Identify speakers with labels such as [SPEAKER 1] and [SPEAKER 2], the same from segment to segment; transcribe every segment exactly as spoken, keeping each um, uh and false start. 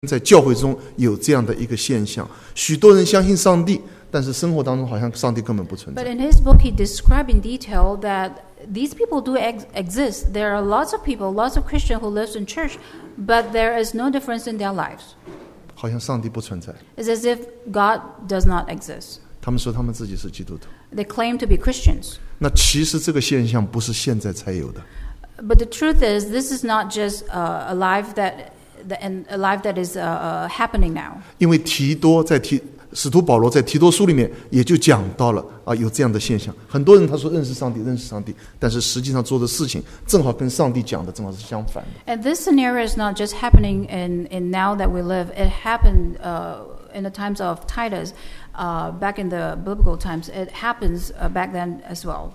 [SPEAKER 1] 在教会中有这样的一个现象，许多人相信上帝，但是生活当中好像上帝根本不存在。
[SPEAKER 2] But in his book, he described in detail that these people do ex- exist. There are lots of people, lots of Christians who live in church, but there is no difference in their lives.
[SPEAKER 1] 好像上帝不存在。
[SPEAKER 2] It's as if God does not exist.
[SPEAKER 1] 他们说他们自己是基督徒，
[SPEAKER 2] They claim to be Christians.
[SPEAKER 1] 那其实这个现象不是现在才有的。
[SPEAKER 2] But the truth is, this is not just uh, a life that, that and a life that is uh, uh, happening now.
[SPEAKER 1] 因为提多在提使徒保罗在提多书里面也就讲到了啊，有这样的现象。很多人他说认识上帝，认识上帝，但是实际上做的事情正好跟上帝讲的正好是相反的。
[SPEAKER 2] And this scenario is not just happening in, in now that we live. It happened uh, in the times of Titus, uh, back in the biblical times. It happens uh, back then as well.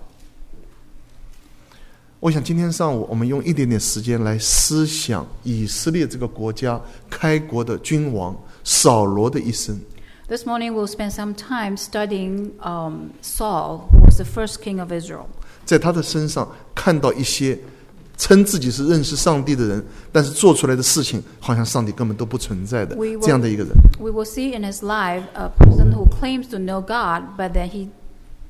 [SPEAKER 1] 我想今天上午我们用一点点时间来思想以色列这个国家开国的君王扫罗的一生。
[SPEAKER 2] This morning we'll spend some time studying um, Saul, who was the first king of Israel.
[SPEAKER 1] 在他的身上看到一些称自己是认识上帝的人，但是做出来的事情好像上帝根本都不存在的
[SPEAKER 2] We will-
[SPEAKER 1] 这样的一个人。
[SPEAKER 2] We will see in his life a person who claims to know God, but then he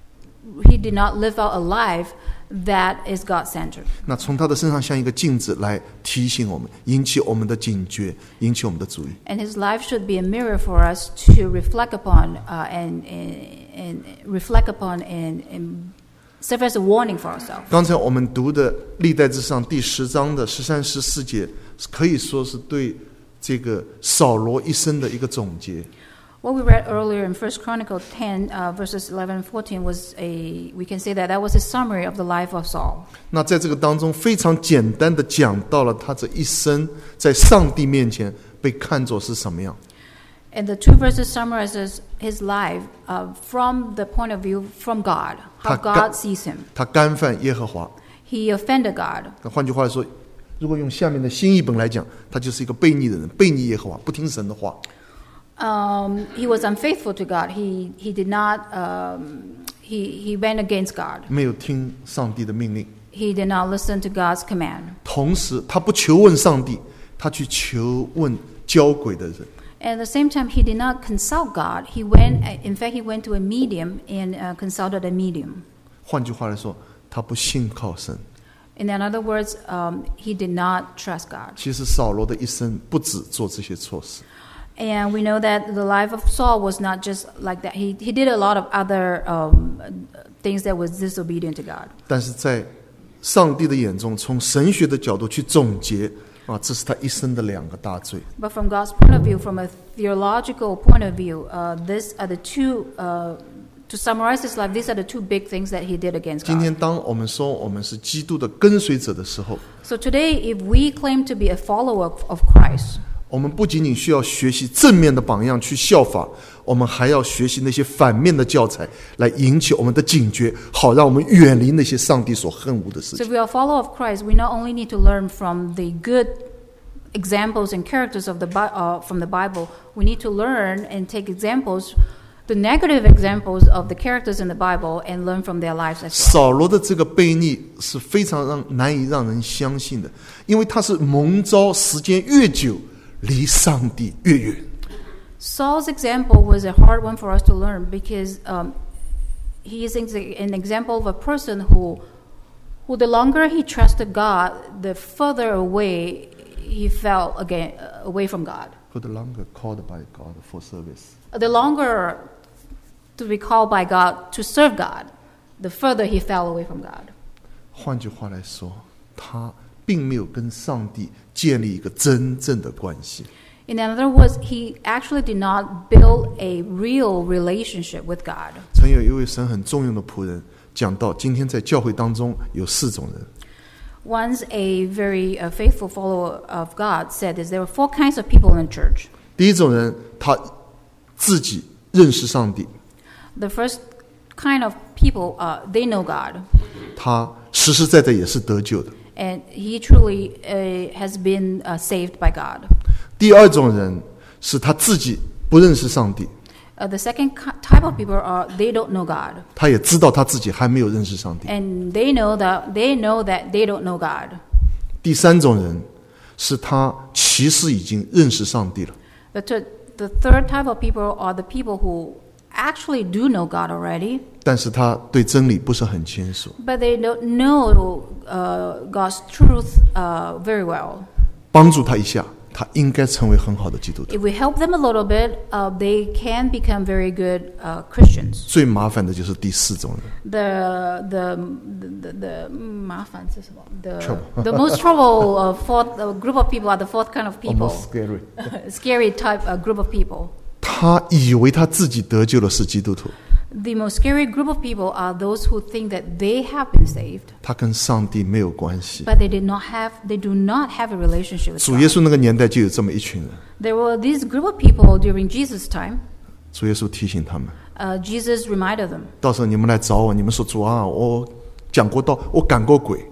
[SPEAKER 2] he did not live out a life that is God-centered.
[SPEAKER 1] 那从他的身上像一个镜子来提醒我们，引起我们的警觉，引起我们的注意。
[SPEAKER 2] And his life should be a mirror for us to reflect upon uh, and, and, and reflect upon and, and serve as a warning for ourselves.
[SPEAKER 1] 刚才我们读的历代志上第十章的十三十四节，可以说是对这个扫罗一生的一个总结。
[SPEAKER 2] What we read earlier in First Chronicles ten, uh, verses eleven and fourteen, was a, we can say that that was a summary of the life of Saul.
[SPEAKER 1] 那在这个当中非常简单的讲到了他这一生在上帝面前被看作是什么样。
[SPEAKER 2] And the two verses summarizes his life uh, from the point of view from God, how
[SPEAKER 1] 他干-
[SPEAKER 2] God sees him.
[SPEAKER 1] 他干犯耶和华。
[SPEAKER 2] He offended God.
[SPEAKER 1] 那换句话说，如果用下面的新译本来讲，他就是一个悖逆的人，悖逆耶和华，不听神的话。
[SPEAKER 2] Um, he was unfaithful to God. He he did not. Um, he he went against God.
[SPEAKER 1] 没有听上帝的命令，
[SPEAKER 2] He did not listen to God's command.
[SPEAKER 1] 同时他不求问上帝，他去求问交鬼的人。
[SPEAKER 2] At the same time, he did not consult God. He went. In fact, he went to a medium and uh, consulted a medium.
[SPEAKER 1] 换句话来说，他不信靠神。
[SPEAKER 2] In other words, um, he did not trust God.
[SPEAKER 1] 其实扫罗的一生不止做这些错事，
[SPEAKER 2] And we know that the life of Saul was not just like that. He he did a lot of other um, things that was disobedient to God.
[SPEAKER 1] 但是在上帝的眼中，从神学的角度去总结啊，这是他一生的两个大罪。
[SPEAKER 2] But from God's point of view, from a theological point of view, uh, these are the two. Uh, to summarize his life, these are the two big things that he did against
[SPEAKER 1] 今天
[SPEAKER 2] God.
[SPEAKER 1] 当我们说我们是基督的跟随者的时候，
[SPEAKER 2] So today, if we claim to be a follower of, of Christ,
[SPEAKER 1] 我们不仅仅需要学习正面的榜样去效法，我们还要学习那些反面的教材，来引起我们的警觉，好让我们远离那些上帝所恨恶的事
[SPEAKER 2] so
[SPEAKER 1] 情
[SPEAKER 2] if。we are a follower of Christ, we not only need to learn from the good examples and characters of the Bi- uh, from the Bible, we need to learn and take examples, the negative examples of the characters in the Bible, and learn from their lives as well.
[SPEAKER 1] 扫罗的这个悖逆是非常让难以让人相信的，因为他是蒙召时间越久，离上帝越远。
[SPEAKER 2] Saul's example was a hard one for us to learn because um, he is an example of a person who, who the longer he trusted God, the further away he fell again, uh, away from God.
[SPEAKER 1] For the longer called by God for service，
[SPEAKER 2] The longer to be called by God to serve God, the further he fell away from God.
[SPEAKER 1] 换句话来说，他并没有跟上帝建立一个真正的关系。
[SPEAKER 2] In other words, he actually did not build a real relationship with God.
[SPEAKER 1] 曾有一位神很重用的仆人讲到，今天在教会当中有四种人。
[SPEAKER 2] Once a very uh, faithful follower of God said this, there were four kinds of people in the church.
[SPEAKER 1] 第一种人，他自己认识上帝，
[SPEAKER 2] The first kind of people, uh, they know God,
[SPEAKER 1] 他实实在在也是得救的。
[SPEAKER 2] and he truly uh, has been uh, saved by God.
[SPEAKER 1] 第二种人是他自己不认识上帝，
[SPEAKER 2] Uh, the second ki- type of people are they don't know God,
[SPEAKER 1] 他也知道他自己还没有认识上帝。
[SPEAKER 2] and they know that they know that they don't know God.
[SPEAKER 1] 第三种人是他其实已经认识上帝了，
[SPEAKER 2] The, th- the third type of people are the people who actually do know God already,
[SPEAKER 1] 但是他对真理不是很清楚，
[SPEAKER 2] but they don't know uh, God's truth uh, very well.
[SPEAKER 1] 帮助他一下，他应该成为很好的基督徒。
[SPEAKER 2] If we help them a little bit, uh, they can become very good uh, Christians.
[SPEAKER 1] 最麻烦的就是第四种人，
[SPEAKER 2] The the the the 麻烦是什么? The
[SPEAKER 1] Trouble.
[SPEAKER 2] the most trouble uh, fourth uh, group of people are the fourth kind of people.
[SPEAKER 1] Almost scary.
[SPEAKER 2] Scary type uh, group of people.
[SPEAKER 1] 他以为他自己得救了是基督徒，
[SPEAKER 2] The most scary group of people are those who think that they have been saved,
[SPEAKER 1] 他跟上帝没有关系。
[SPEAKER 2] but they did not have they do not have a relationship with
[SPEAKER 1] 主耶
[SPEAKER 2] God.
[SPEAKER 1] 稣那个年代就有这么一群人，
[SPEAKER 2] There were this group of people during Jesus' time.
[SPEAKER 1] 主耶稣提醒他们，
[SPEAKER 2] Uh, Jesus reminded them.
[SPEAKER 1] 到时候你们来找我，你们说主啊，我讲过道，我赶过鬼。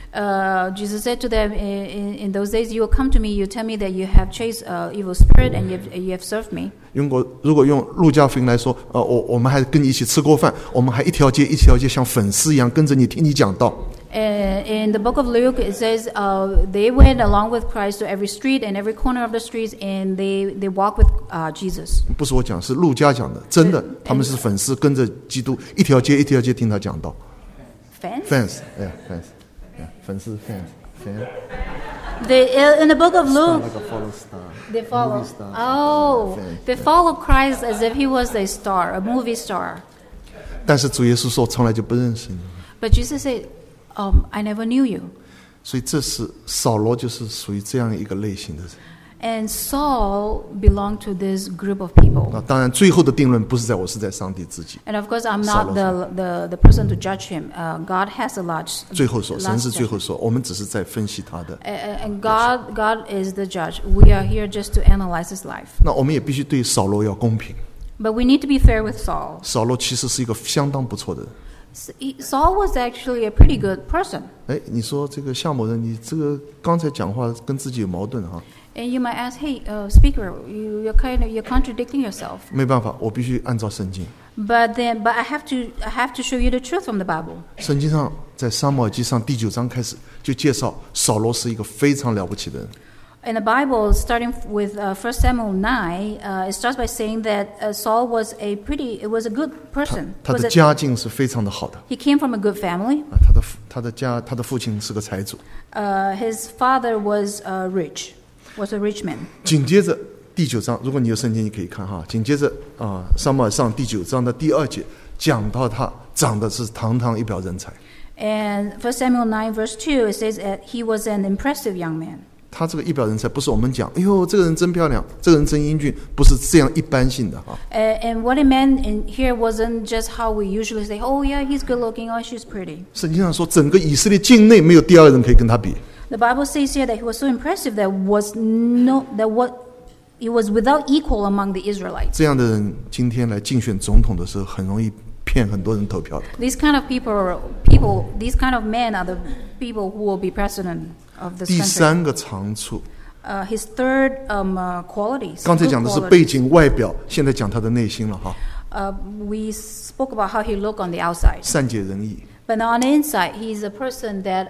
[SPEAKER 2] Uh, Jesus said to them, in, in, in those days, you will come to me, you tell me that you have chased uh, evil spirit and you have, you have served me.
[SPEAKER 1] 如果如果用路加福音来说，呃，我我们还跟你一起吃过饭，我们还一条街一条街像粉丝一样跟着你听你讲道。
[SPEAKER 2] And in the book of Luke, it says uh, they went along with Christ to every street and every corner of the streets, and they, they walked with uh, Jesus.
[SPEAKER 1] 不是我讲，是路加讲的，真的，他们是粉丝，跟着基督一条街一条街听他讲道。
[SPEAKER 2] Fans?
[SPEAKER 1] fans，哎呀 ，fans，哎，粉丝 fans，fan。
[SPEAKER 2] They, uh, in the book of Luke,
[SPEAKER 1] Like a follow star.
[SPEAKER 2] they follow.
[SPEAKER 1] Movie star.
[SPEAKER 2] Oh,
[SPEAKER 1] Fan.
[SPEAKER 2] they follow Christ as if he was a star, a movie star.
[SPEAKER 1] 但是主耶稣说，我从来就不认识你。
[SPEAKER 2] But Jesus said, um, I never knew you.
[SPEAKER 1] 所以这是扫罗，就是属于这样一个类型的人。
[SPEAKER 2] And Saul belonged to this group of people.
[SPEAKER 1] 那当然，最后的定论不是在我，是在上帝自己。
[SPEAKER 2] And of course, I'm
[SPEAKER 1] Saul
[SPEAKER 2] not the, the, the person to judge him. Uh, God has a large.
[SPEAKER 1] 最后说，神
[SPEAKER 2] last
[SPEAKER 1] 是最后
[SPEAKER 2] judgment.
[SPEAKER 1] 说，我们只是在分析他的。
[SPEAKER 2] And, and God, God is the judge. We are here just to analyze his life.
[SPEAKER 1] 那我们也必须对扫罗要公平。
[SPEAKER 2] But we need to be fair with Saul.
[SPEAKER 1] 扫罗其实是一个相当不错的人。
[SPEAKER 2] S- he- Saul was actually a pretty good person.
[SPEAKER 1] 哎，你说这个夏某人，你这个刚才讲话跟自己有矛盾哈？
[SPEAKER 2] And you might ask, hey, uh, speaker, you, you're kind of you're contradicting yourself.
[SPEAKER 1] 没办法，我必须按照圣经。
[SPEAKER 2] But then, but I have to I have to show you the truth from the Bible.
[SPEAKER 1] 圣经上在撒母耳记上第九章开始就介绍扫罗是一个非常了不起的人。
[SPEAKER 2] In the Bible, starting with uh, First Samuel nine, uh, it starts by saying that uh, Saul was a pretty, it was a good person.
[SPEAKER 1] 他
[SPEAKER 2] Was
[SPEAKER 1] 的
[SPEAKER 2] a-
[SPEAKER 1] 家境是非常的好的
[SPEAKER 2] he came from a good family.
[SPEAKER 1] 啊，他的父他的家他的父亲是个财主。
[SPEAKER 2] Uh, his father was uh, rich, was a rich man.
[SPEAKER 1] 紧接着第九章，如果你有圣经，你可以看哈。紧接着啊，撒母耳上第九章的第二节讲到他长得是堂堂一表人才。
[SPEAKER 2] And First Samuel nine verse two, it says that he was an impressive young man.
[SPEAKER 1] 他这个一表人才，不是我们讲，哎呦，这个人真漂亮，这个人真英俊，不是这样一般性的哈。
[SPEAKER 2] Uh, and what it meant in here wasn't just how we usually say, oh yeah, he's good looking, oh she's pretty.
[SPEAKER 1] 圣经上说，整个以色列境内没有第二个人可以跟他比。
[SPEAKER 2] The Bible says here that he was so impressive that was no that what he was without equal among the Israelites.
[SPEAKER 1] 这样的人今天来竞选总统的时候，很容易骗很多人投票的。
[SPEAKER 2] These kind of people, are- people, these kind of men are the people who will be president of this
[SPEAKER 1] 第
[SPEAKER 2] country.
[SPEAKER 1] 三个长处，
[SPEAKER 2] Uh, his third um, uh, qualities.
[SPEAKER 1] 刚才
[SPEAKER 2] good
[SPEAKER 1] 讲的是
[SPEAKER 2] qualities.
[SPEAKER 1] 背景外表，现在讲他的内心了哈。
[SPEAKER 2] Uh, we spoke about how he looked on the outside,
[SPEAKER 1] 善解人意
[SPEAKER 2] but on the inside, he's a person that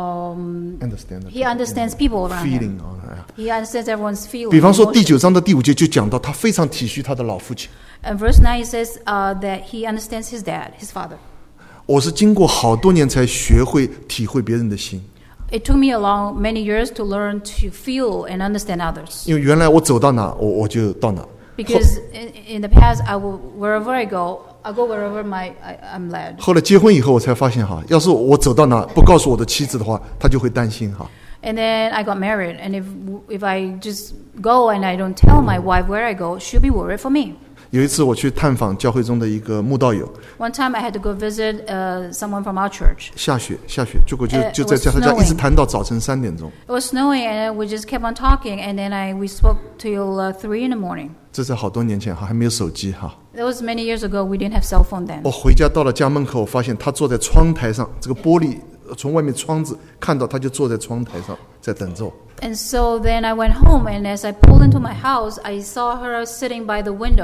[SPEAKER 2] um,
[SPEAKER 1] ，understand
[SPEAKER 2] he understands people around him.
[SPEAKER 1] feeling 啊，哎呀。
[SPEAKER 2] He understands everyone's feelings.
[SPEAKER 1] 比方说第
[SPEAKER 2] emotions.
[SPEAKER 1] 九章的第五节就讲到，他非常体恤他的老父亲。
[SPEAKER 2] And verse nine says uh, that he understands his dad, his father.
[SPEAKER 1] 我是经过好多年才学会体会别人的心，
[SPEAKER 2] It took me along many years to learn to feel and understand others.
[SPEAKER 1] 因为原来我走到哪，我我就到哪。
[SPEAKER 2] Because in, in the past, I will wherever I go, I go wherever my I, I'm led.
[SPEAKER 1] 后来结婚以后，我才发现哈，要是我走到哪不告诉我的妻子的话，她就会担心哈。
[SPEAKER 2] And then I got married, and if if I just go and I don't tell my wife where I go, she'll be worried for me.
[SPEAKER 1] 有一次我去探访教会中的一个慕道友，
[SPEAKER 2] One time I had to go visit uh, someone from our church.
[SPEAKER 1] 下雪下雪，结果就
[SPEAKER 2] Uh,
[SPEAKER 1] 就在
[SPEAKER 2] it was
[SPEAKER 1] 他家
[SPEAKER 2] snowing.
[SPEAKER 1] 一直谈到早晨三点钟。
[SPEAKER 2] It was snowing, and we just kept on talking, and then I we spoke till uh, three in the morning.
[SPEAKER 1] 这在好多年前哈，还没有手机哈。
[SPEAKER 2] That was many years ago. We didn't have cell phone then.
[SPEAKER 1] 我回家到了家门口，我发现他坐在窗台上，这个玻璃呃从外面窗子看到，他就坐在窗台上在等着我。
[SPEAKER 2] And so then I went home, and as I pulled into my house, I saw her sitting by the window.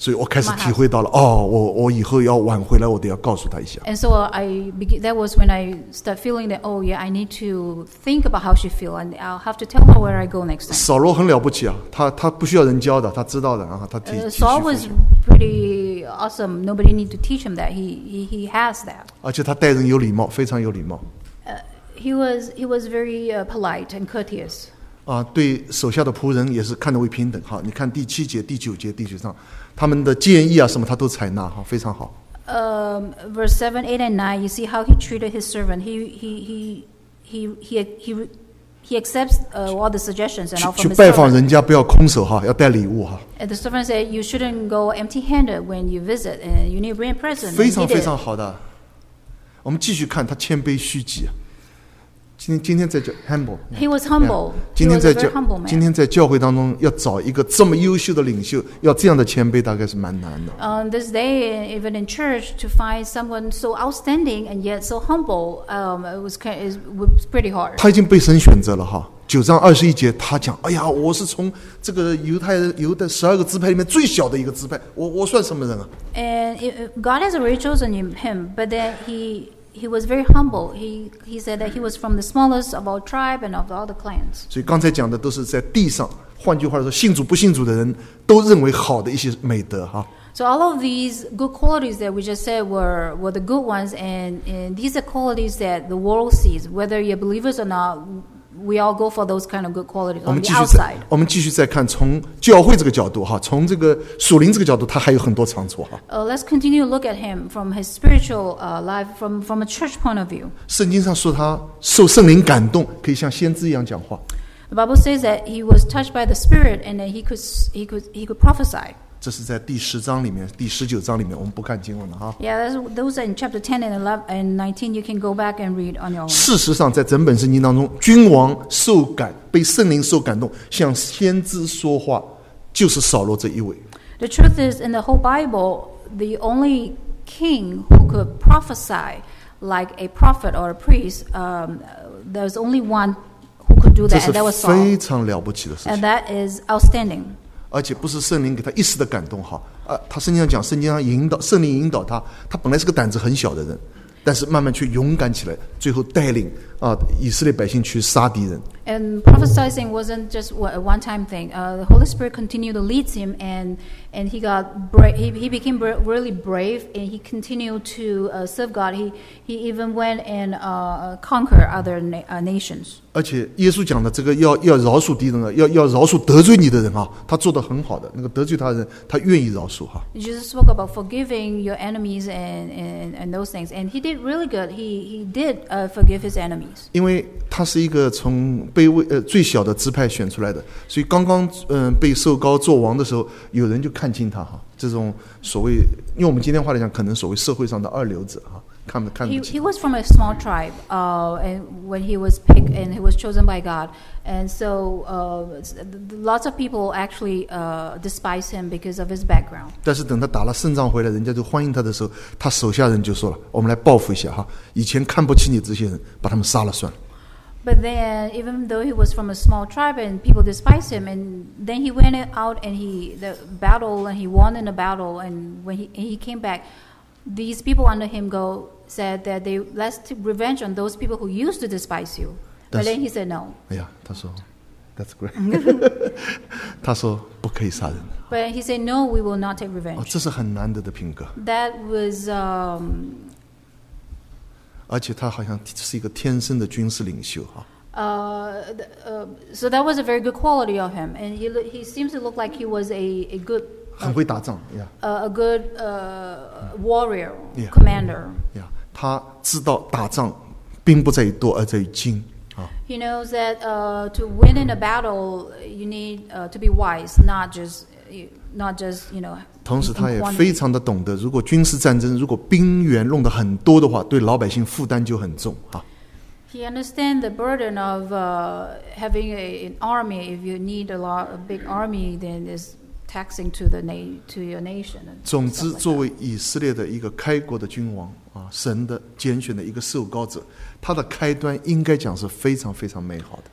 [SPEAKER 1] 所以我开始体会到了，哦，我我以后要挽回来，我得要告诉他一下。
[SPEAKER 2] And so I begin, that was when I start feeling that, oh yeah, I need to think about how she feel, and I'll have to tell her where I go next time.
[SPEAKER 1] 扫罗很了不起啊，他他不需要人教的，他知道的啊，他体。
[SPEAKER 2] Uh, Saul was pretty awesome. Nobody need to teach him that. He he he has that.
[SPEAKER 1] 而且他待人有礼貌，非常有礼貌。
[SPEAKER 2] Uh, he was he was very uh, polite and courteous.
[SPEAKER 1] 啊，对手下的仆人也是看得为平等。好，你看第七节、第九节、第九章。他们的建议啊什么他都采纳，哈，非常好。
[SPEAKER 2] Um, verse seven, eight, and nine. You see how he treated his servant. He he he he he he he accepts uh, all the suggestions and all from his servant. 去拜访人家不要空手哈，要带礼物哈。 And the servant said, "You shouldn't go empty-handed when you visit, and you need to bring a present."
[SPEAKER 1] 非常非常好的。我们继续看他谦卑虚己。今天今天在教 humble，
[SPEAKER 2] He was humble.
[SPEAKER 1] 今天在教
[SPEAKER 2] He was a very humble man.
[SPEAKER 1] 今天在教会当中要找一个这么优秀的领袖，要这样的谦卑，大概是蛮难的。
[SPEAKER 2] On this day, even in church, to find someone so outstanding and yet so humble, um, it was it was pretty hard.
[SPEAKER 1] 他已经被神选择了哈。九章二十一节，他讲：“哎呀，我是从这个犹太犹的十二个支派里面最小的一个支派，我我算什么人啊？”
[SPEAKER 2] And it, God has already chosen him, but then he.He was very humble. He he said that he was from the smallest of all tribe and of all the clans.
[SPEAKER 1] 所以刚才讲的都是在地上，换句话说，信主不信主的人都认为好的一些美德哈。
[SPEAKER 2] So all of these good qualities that we just said were were the good ones, and, and these are qualities that the world sees, whether you're believers or not. We all go for those kind of good qualities on the outside.
[SPEAKER 1] 我们继续再看，从教会这个角度哈，从这个属灵这个角度，他还有很多长处哈。
[SPEAKER 2] Uh, let's continue to look at him from his spiritual uh, life, from from a church point of view.
[SPEAKER 1] 圣经上说他受圣灵感动，可以像先知一样讲话。
[SPEAKER 2] The Bible says that he was touched by the Spirit and that he could he could he could prophesy.
[SPEAKER 1] 这是在第十章里面，第十九章里面，我们不看经文了哈。
[SPEAKER 2] Yeah, that's, those are in chapter ten and eleven and nineteen. You can go back and read on your own.
[SPEAKER 1] 事实上，在整本圣经当中，君王受感，被圣灵受感动，向先知说话，就是扫罗这一位。
[SPEAKER 2] The truth is, in the whole Bible, the only king who could prophesy like a prophet or a priest, um, there's only one who could do that, and that was Saul.
[SPEAKER 1] 这是非常了不起的事情。
[SPEAKER 2] And that is outstanding.
[SPEAKER 1] 而且不是圣灵给他一时的感动哈，啊，他圣经上讲，圣经上引导，圣灵引导他，他本来是个胆子很小的人，但是慢慢去勇敢起来，最后带领啊以色列百姓去杀敌人。
[SPEAKER 2] And prophesying wasn't just a one-time thing. Uh, the Holy Spirit continued to lead him, and and he got bra- he he became bra- really brave, and he continued to uh, serve God. He he even went and uh, conquer other na- uh, nations.
[SPEAKER 1] 而且耶稣讲的这个要要饶恕敌人啊，要要饶恕得罪你的人啊，他做得很好的。那个得罪他的人，他愿意饶恕哈。
[SPEAKER 2] Jesus spoke about forgiving your enemies and and and those things, and he did really good. He he did uh, forgive his enemies.
[SPEAKER 1] 因为他是一个从卑微呃最小的支派选出来的，所以刚刚嗯、呃、被受膏做王的时候，有人就看清他哈，这种所谓用我们今天话来讲，可能所谓社会上的二流子哈。
[SPEAKER 2] He, he was from a small tribe, uh, and when he was picked and he was chosen by God, and so uh, lots of people actually uh, despise him because of his background.
[SPEAKER 1] 但是等他打了胜仗回来，人家就欢迎他的时候，他手下人就说了：“我们来报复一下哈，以前看不起你这些人，把他们杀了算了。”
[SPEAKER 2] But then, even though he was from a small tribe and people despised him, and then he went out and he the battle and he won in the battle, and when he and he came back. These people under him go said that they let's take revenge on those people who used to despise you. But then he said no.
[SPEAKER 1] 哎呀，他说 That's great. 他说不可以杀人。
[SPEAKER 2] But he said no, we will not take revenge.
[SPEAKER 1] 哦，这是很难得的品格。
[SPEAKER 2] That was. Um,
[SPEAKER 1] 而且他好像是一个天生的军事领袖哈。
[SPEAKER 2] Uh, uh, so that was a very good quality of him, and he he seems to look like he was a a good.
[SPEAKER 1] 很会打仗 ，Yeah.
[SPEAKER 2] A, a good uh, warrior,
[SPEAKER 1] yeah.
[SPEAKER 2] commander.
[SPEAKER 1] Yeah. 他知道打仗兵不在于多，而在于精啊。
[SPEAKER 2] He knows that uh, to win in a battle, you need uh, to be wise, not just not just you know.
[SPEAKER 1] 同时，他也非常的懂得，如果军事战争，如果兵员弄得很多的话，对老百姓负担就很重啊。
[SPEAKER 2] He understands the burden of uh, having a, an army. If you need a lot, a big army, then is taxing to the na- to your nation.
[SPEAKER 1] 总之，作为以色列的一个开国的君王啊，神的拣选的一个受膏者，他的开端应该讲是非常非常美好的。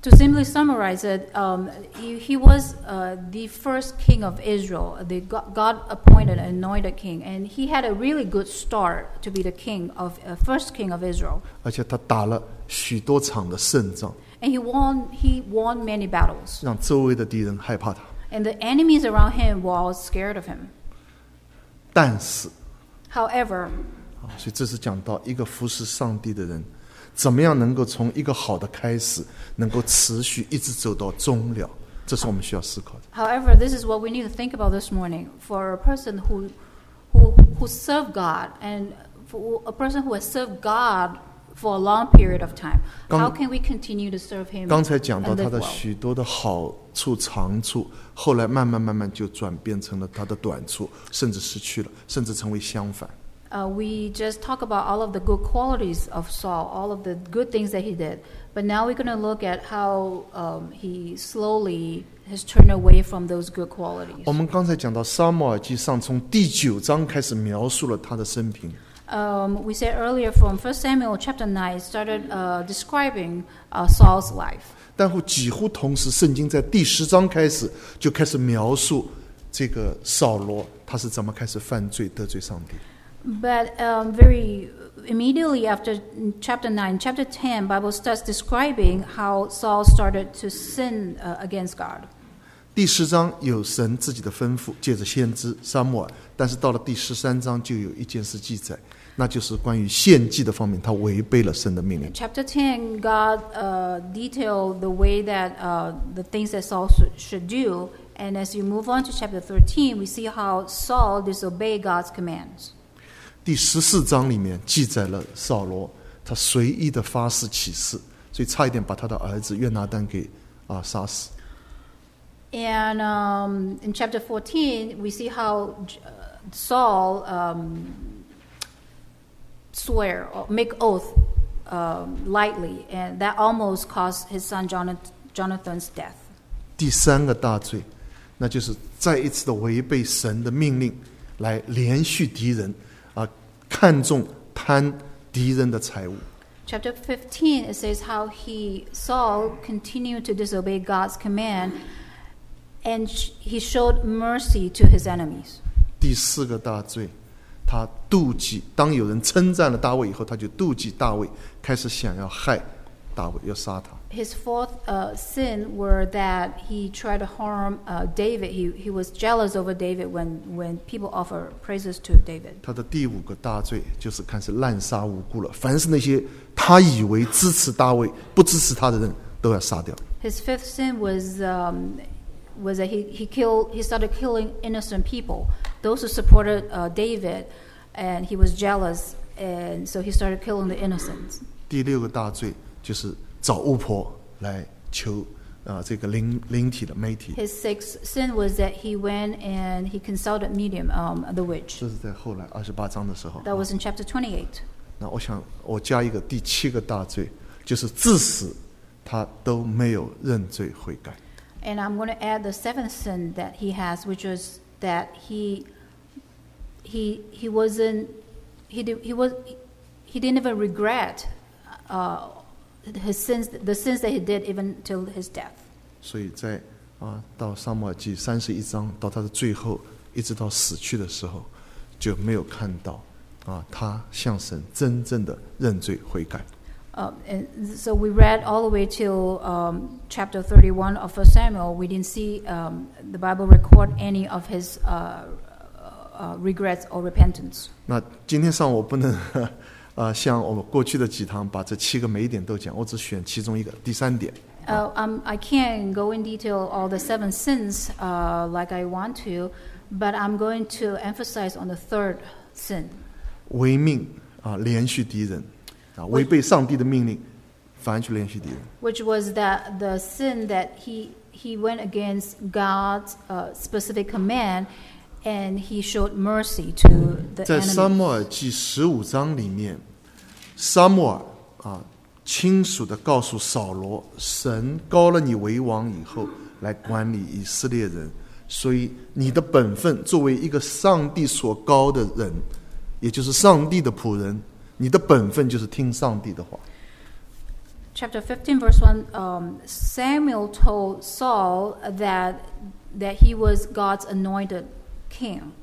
[SPEAKER 2] To simply summarize it, um, he, he was uh, the first king of Israel, the God-appointed, anointed king, and he had a really good start to be the king of uh, first king of Israel.
[SPEAKER 1] 而且他打了许多场的胜仗，
[SPEAKER 2] And he won he won many battles,
[SPEAKER 1] 让周围的敌人害怕他。
[SPEAKER 2] and the enemies around him were all scared of him.
[SPEAKER 1] 但是，
[SPEAKER 2] However,
[SPEAKER 1] 啊，所以这是讲到一个服侍上帝的人，怎么样能够从一个好的开始，能够持续一直走到终了，这是我们需要思考的。
[SPEAKER 2] however, this is what we need to think about this morning. For a person who who who served God, and for a person who has served God for a long period of time, how can we continue to serve Him?
[SPEAKER 1] 刚才讲到
[SPEAKER 2] and
[SPEAKER 1] 他
[SPEAKER 2] live
[SPEAKER 1] 的
[SPEAKER 2] well?
[SPEAKER 1] 许多的好处、长处，后来慢慢慢慢就转变成了他的短处，甚至失去了，甚至成为相反。
[SPEAKER 2] Uh, we just talk about all of the good qualities of Saul, all of the good things that he did. But now we're going to look at how um, he slowly has turned away from those good qualities.
[SPEAKER 1] 我们刚才讲到撒母耳记上从第九章开始描述了他的生平。
[SPEAKER 2] Um, we said earlier from First Samuel chapter nine, it started uh, describing uh, Saul's life.
[SPEAKER 1] 但乎几乎同时，圣经在第十章开始就开始描述这个扫罗他是怎么开始犯罪得罪上帝。
[SPEAKER 2] But um, very immediately after chapter nine, chapter ten, Bible starts describing how Saul started to sin uh, against God.
[SPEAKER 1] 第十章有神自己的吩咐，借着先知撒母耳，但是到了第十三章就有一件事记载，那就是关于献祭的方面，他违背了神的命令。
[SPEAKER 2] In chapter ten, God uh, detailed the way that uh, the things that Saul should, should do. And as you move on to chapter thirteen, we see how Saul disobeyed God's commands.
[SPEAKER 1] 第十四章里面记载了扫罗他随意的发誓起誓，所以差一点把他的儿子约拿单给啊杀死。
[SPEAKER 2] And um, in chapter fourteen, we see how uh, Saul um, swear or make oath um, lightly, and that almost caused his son Jonathan's death.
[SPEAKER 1] 第三个大罪，那就是再一次的违背神的命令，来连续敌人啊，看重贪敌人的财物。
[SPEAKER 2] Chapter fifteen, it says how he Saul continued to disobey God's command, and he showed mercy to his enemies.
[SPEAKER 1] 第四个大罪，他妒忌。当有人称赞了大卫以后，他就妒忌大卫，开始想要害大卫，要杀他。
[SPEAKER 2] His fourth uh, sin were that he tried to harm uh, David. He he was jealous over David when when people offer praises to David.
[SPEAKER 1] 他的第五个大罪就是开始滥杀无辜了，凡是那些他以为支持大卫、不支持他的人，都要杀掉。
[SPEAKER 2] His fifth sin was um, was that he he killed he started killing innocent people, those who supported uh, David, and he was jealous, and so he started killing the innocents.
[SPEAKER 1] 第六个大罪就是找巫婆来求啊、呃、这个灵灵体的媒体。
[SPEAKER 2] His sixth sin was that he went and he consulted medium, um, the witch.
[SPEAKER 1] 这是在后来二十八章的时候。
[SPEAKER 2] That was in chapter twenty-eight.
[SPEAKER 1] 那我想我加一个第七个大罪，就是至死他都没有认罪悔改。
[SPEAKER 2] And I'm going to add the seventh sin that he has, which was that he he he wasn't he did, he was he didn't even regret uh, his sins, the sins that he did, even till his death.
[SPEAKER 1] 所以在啊到撒母耳记三十一章到他的最后，一直到死去的时候，就没有看到啊他向神真正的认罪悔改。
[SPEAKER 2] Uh, and so we read all the way till um, chapter thirty-one of First Samuel. We didn't see um, the Bible record any of his uh, uh, regrets or repentance.
[SPEAKER 1] 那今天上午我不能啊像我们过去的几堂把这七个每一点都讲，我只选其中一个，第三点。
[SPEAKER 2] Uh, um, I can't go in detail all the seven sins uh, like I want to, but I'm going to emphasize on the third sin.
[SPEAKER 1] 违命啊，连续敌人啊，违背上帝的命令，反而去连续敌人。
[SPEAKER 2] Which was that the sin that he he went against God's uh, specific command, and he showed mercy to the
[SPEAKER 1] 在撒
[SPEAKER 2] enemy.
[SPEAKER 1] 母耳记十五章里面，撒母耳啊清楚的告诉扫罗，神膏了你为王以后，来管理以色列人，所以你的本分作为一个上帝所膏的人，也就是上帝的仆人，你的本分就是听上帝的话。
[SPEAKER 2] chapter fifteen, verse one, um, Samuel told Saul that that he was God's anointed king,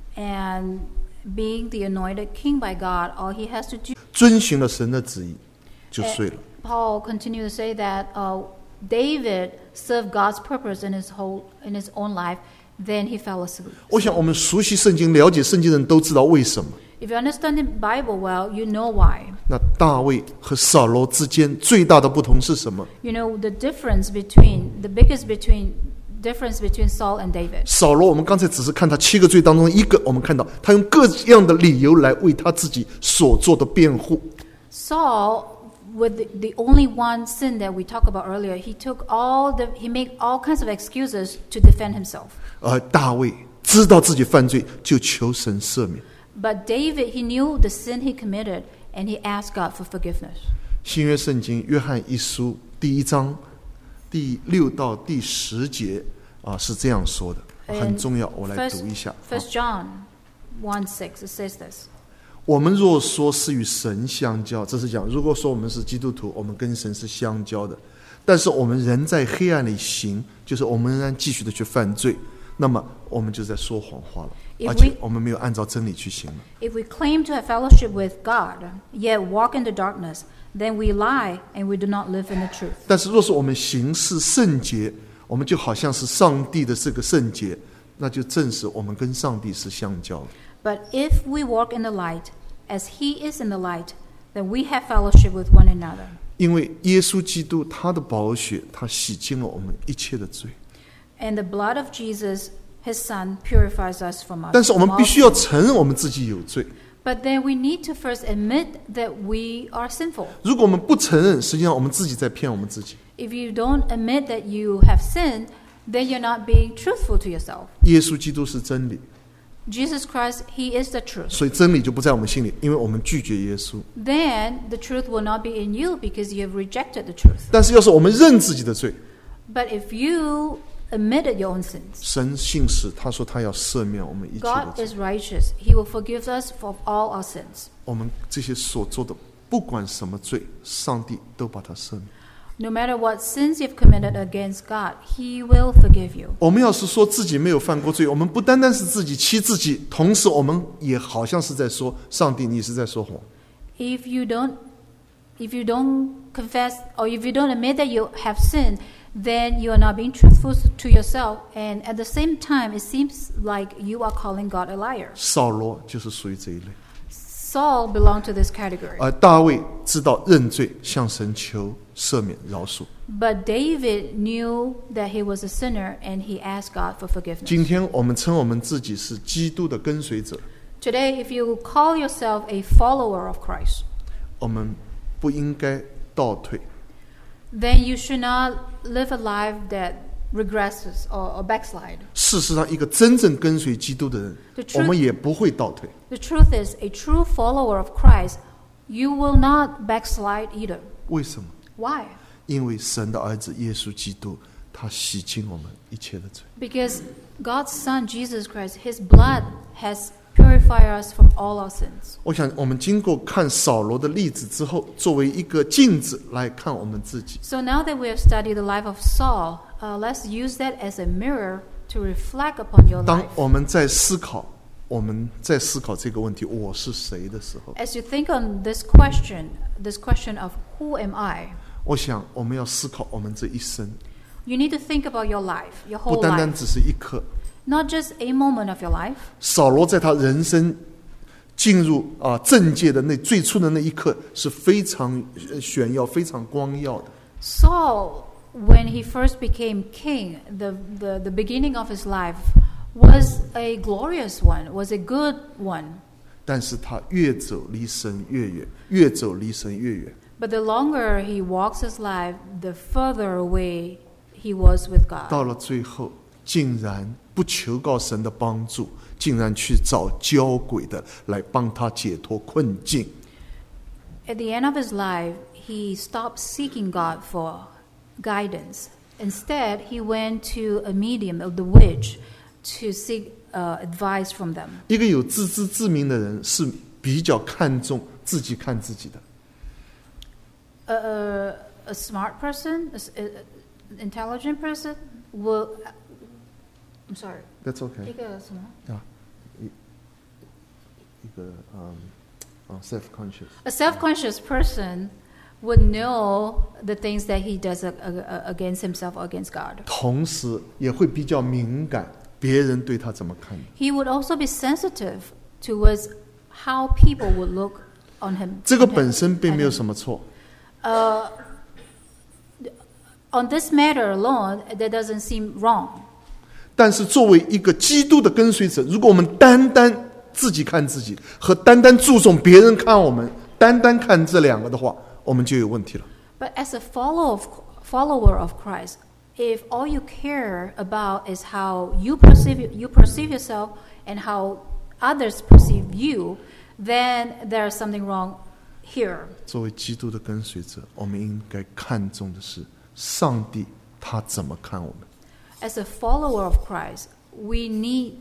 [SPEAKER 2] and being the anointed king by God, all he has to do.
[SPEAKER 1] 遵循了神的旨意，就睡了。
[SPEAKER 2] Paul continued to say that uh, David served God's purpose in his whole in his own life. Then he fell asleep.
[SPEAKER 1] 我想我们熟悉圣经、了解圣经的人都知道为什么。
[SPEAKER 2] If you understand the Bible well, you know why.
[SPEAKER 1] 那大卫和扫罗之间最大的不同是什么？
[SPEAKER 2] You know the difference between the biggest between difference between Saul and David.
[SPEAKER 1] 扫罗，我们刚才只是看他七个罪当中的一个，我们看到他用各样的理由来为他自己所做的辩护。
[SPEAKER 2] Saul, with the, the only one sin that we talked about earlier, he took all the he made all kinds of excuses to defend himself.
[SPEAKER 1] 而大卫知道自己犯罪，就求神赦免。
[SPEAKER 2] But David, he knew the sin he committed, and he asked God for forgiveness.
[SPEAKER 1] 新约圣经约翰一书第一章第六到第十节啊是这样说的，很重要，我来读一下。
[SPEAKER 2] First John one six it says this.
[SPEAKER 1] 我们若说是与神相交，这是讲如果说我们是基督徒，我们跟神是相交的，但是我们人在黑暗里行，就是我们仍然继续的去犯罪，那么我们就在说谎话了，而且我们没有按照真理去行了。
[SPEAKER 2] If we claim to have fellowship with God, yet walk in the darkness, then we lie and we do not live in the truth.
[SPEAKER 1] 但是若是我们行事圣洁，我们就好像是上帝的这个圣洁，那就证实我们跟上帝是相交的。
[SPEAKER 2] But if we walk in the light, as He is in the light, then we have fellowship with one another.
[SPEAKER 1] 因为耶稣基督他的宝血，他洗净了我们一切的罪。
[SPEAKER 2] And the blood of Jesus, His Son, purifies us from us.
[SPEAKER 1] 但是我们必须要承认我们自己有罪。
[SPEAKER 2] But then we need to first admit that we are sinful.
[SPEAKER 1] 如果我们不承认，实际上我们自己在骗我们自己。
[SPEAKER 2] If you don't admit that you have sinned, then you're not being truthful to yourself.
[SPEAKER 1] 耶稣基督是真理。
[SPEAKER 2] Jesus Christ, He is the truth.
[SPEAKER 1] 所以真理就不在我们心里，因为我们拒绝耶稣。
[SPEAKER 2] Then the truth will not be in you because you have rejected the truth.
[SPEAKER 1] 但是要是我们认自己的罪，
[SPEAKER 2] But if you admitted your own sins,
[SPEAKER 1] 神信实，他说他要赦免我们一切的
[SPEAKER 2] God
[SPEAKER 1] 罪。
[SPEAKER 2] is righteous. He will forgive us for all our sins.
[SPEAKER 1] 我们这些所做的，不管什么罪，上帝都把它赦免。
[SPEAKER 2] No matter what sins you've committed against God, He will forgive you.
[SPEAKER 1] 我们要是说自己没有犯过罪，我们不单单是自己欺自己，同时我们也好像是在说上帝，你是在说谎。
[SPEAKER 2] If you don't, if you don't confess or if you don't admit that you have sinned, then you are not being truthful to yourself, and at the same time, it seems like you are calling God a liar.
[SPEAKER 1] 扫罗就是属于这一类。
[SPEAKER 2] Saul belonged to this category.
[SPEAKER 1] 而大卫知道认罪，向神求赦免饶恕。
[SPEAKER 2] But David knew that he was a sinner, and he asked God for forgiveness.
[SPEAKER 1] 今天我们称我们自己是基督的跟随者，
[SPEAKER 2] Today, if you call yourself a follower of Christ,
[SPEAKER 1] 我们不应该倒退。
[SPEAKER 2] then you should not live a life that regresses or, or backslide.
[SPEAKER 1] 事实上，一个真正跟随基督的人
[SPEAKER 2] The，truth-
[SPEAKER 1] 我们也不会倒退。
[SPEAKER 2] The truth is, a true follower of Christ, you will not backslide either.
[SPEAKER 1] 为什么？
[SPEAKER 2] Why?
[SPEAKER 1] 因为神的儿子耶稣基督，他洗净我们一切的罪。
[SPEAKER 2] Because God's Son, Jesus Christ, His blood has purified us from all our sins.
[SPEAKER 1] 我想，我们经过看扫罗的例子之后，作为一个镜子来看我们自己。
[SPEAKER 2] So now that we have studied the life of Saul, uh, let's use that as a mirror to reflect upon your
[SPEAKER 1] 当
[SPEAKER 2] life.
[SPEAKER 1] 我们在思考，我们在思考这个问题“我是谁”的时候，
[SPEAKER 2] As you think on this question, this question of who am I,
[SPEAKER 1] 我想我们要思考我们这一生，
[SPEAKER 2] you need to think about your life, your
[SPEAKER 1] 不
[SPEAKER 2] whole
[SPEAKER 1] 单单
[SPEAKER 2] life,
[SPEAKER 1] 只是一刻。
[SPEAKER 2] not just a moment of your life.
[SPEAKER 1] 扫罗在他人生进入啊政界的那最初的那一刻是非常呃炫耀、非常光耀的。
[SPEAKER 2] Saul, when he first became king, the, the, the beginning of his life was a glorious one, was a good one.
[SPEAKER 1] 但是他越走离神越远，越走离神越远。
[SPEAKER 2] But the longer he walks his life, the further away he was with
[SPEAKER 1] 到
[SPEAKER 2] God.
[SPEAKER 1] 了最后，竟然不求告神的帮助，竟然去找交鬼的来帮他解脱困境。
[SPEAKER 2] At the end of his life, he stopped seeking God for guidance. Instead, he went to a medium of the witch to seek uh, advice from them.
[SPEAKER 1] 一个有自知之明的人是比较看重自己看自己的。
[SPEAKER 2] A, a, a smart person, an intelligent person will. I'm sorry.
[SPEAKER 1] That's okay.
[SPEAKER 2] 一个什么？
[SPEAKER 1] 啊，一一个嗯，啊 self-conscious.
[SPEAKER 2] A self-conscious person would know the things that he does against himself or against God.
[SPEAKER 1] 同时也会比较敏感，别人对他怎么看。
[SPEAKER 2] He would also be sensitive towards how people would look on him.
[SPEAKER 1] 这个本身并没有什么错。
[SPEAKER 2] Uh, on this matter alone, that doesn't seem wrong.
[SPEAKER 1] 但是作为一个基督的跟随者，如果我们单单自己看自己，和单单注重别人看我们，单单看这两个的话，我们就有问题了。
[SPEAKER 2] But as a follower of, follower of Christ, if all you care about is how you perceive you perceive yourself and how others perceive you, then there is something wrong here.
[SPEAKER 1] 作为基督的跟随者，我们应该看重的是上帝他怎么看我们。
[SPEAKER 2] As a follower of Christ, we need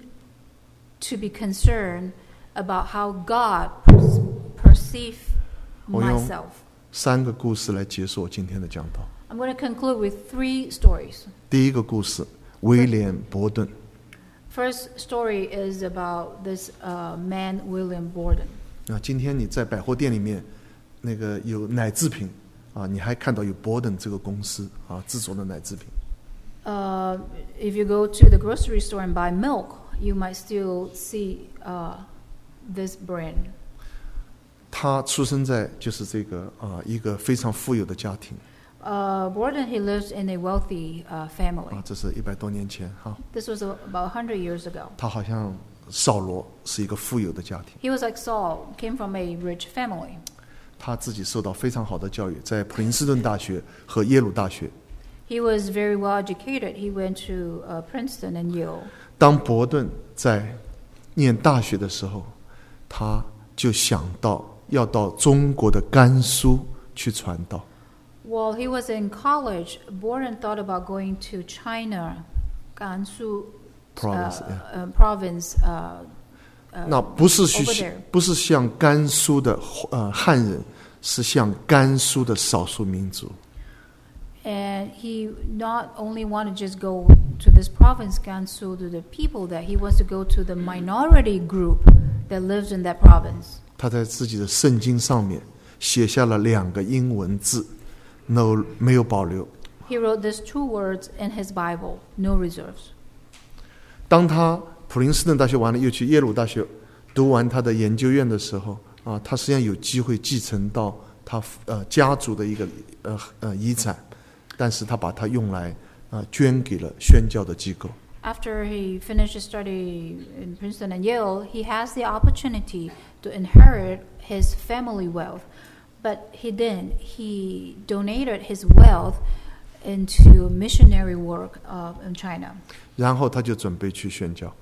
[SPEAKER 2] to be concerned about how God perceives myself.
[SPEAKER 1] 三个故事来结束我今天的讲道。
[SPEAKER 2] I'm going to conclude with three stories.
[SPEAKER 1] 第一个故事，威廉·伯顿。
[SPEAKER 2] First story is about this uh, man, William Borden.
[SPEAKER 1] 啊，今天你在百货店里面，那个有奶制品啊，你还看到有 Borden 这个公司啊制作的奶制品。
[SPEAKER 2] Uh, if you go to the grocery store and buy milk, you might still see uh, this brand.
[SPEAKER 1] 他出生在就是这个啊、呃、一个非常富有的家庭。
[SPEAKER 2] Uh, Borden, he lives in a wealthy uh, family.
[SPEAKER 1] 啊，这是一百多年前哈。
[SPEAKER 2] This was about one hundred years ago.
[SPEAKER 1] 他好像扫罗是一个富有的家庭。
[SPEAKER 2] He was like Saul, came from a rich family.
[SPEAKER 1] 他自己受到非常好的教育，在普林斯顿大学和耶鲁大学。
[SPEAKER 2] He was very well educated. He went to uh, Princeton and Yale.
[SPEAKER 1] 当伯顿在念大学的时候，他就想到要到中国的甘肃去传道。
[SPEAKER 2] While he was in college, Borden thought about going to China, Gansu
[SPEAKER 1] province,
[SPEAKER 2] uh,
[SPEAKER 1] yeah.
[SPEAKER 2] uh, province. Uh, uh,
[SPEAKER 1] 那不是去
[SPEAKER 2] over there.
[SPEAKER 1] 不是像甘肃的呃汉人，是像甘肃的少数民族。
[SPEAKER 2] And he not only want to just go to this province, Gansu, to the people that he wants to go to the minority group that lives in that province.
[SPEAKER 1] 他在自己的圣经上面写下了两个英文字 ，no 没有保留。
[SPEAKER 2] He wrote these two words in his Bible, no reserves.
[SPEAKER 1] 当他普林斯顿大学完了，又去耶鲁大学读完他的研究院的时候，啊，他实际上有机会继承到他呃家族的一个呃呃遗产。但是他把它用来呃捐给了宣教的机构。
[SPEAKER 2] After he finished his study in Princeton and Yale, he has the opportunity to inherit his family wealth, but he didn't. He donated his wealth into missionary work uh, in China.
[SPEAKER 1] 然后他就准备去宣教。